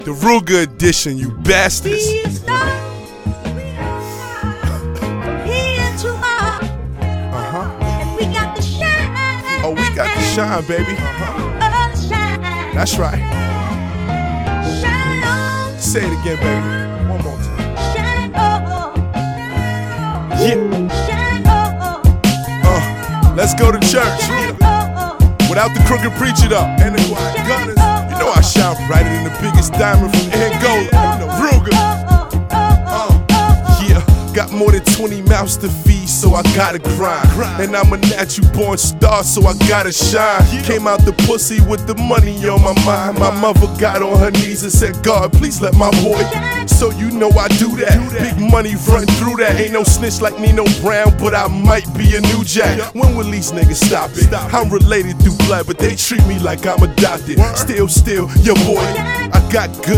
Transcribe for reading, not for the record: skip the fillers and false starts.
The Ruger edition, you bastards. And we got the shine. Oh, we got the shine, baby. That's right. Shine on. Say it again, baby. One more time. Shine on. Yeah. Shine on. Let's go to church. Without the crooked preacher though, and the quiet gunners. You know I shine brighter than the biggest diamond from Angola. You know, Ruger. Yeah, got more than 20 mouths to feed, so I gotta grind. And I'm a natural born star, so I gotta shine. Came out the pussy with the money on my mind. My mother got on her knees and said, God, please let my boy. So you know I do that. Big money run through that. Ain't no snitch like Nino Brown, but I might be a new jack. When will these niggas stop it? I'm related through blood, but they treat me like I'm adopted. Still, your boy, I got good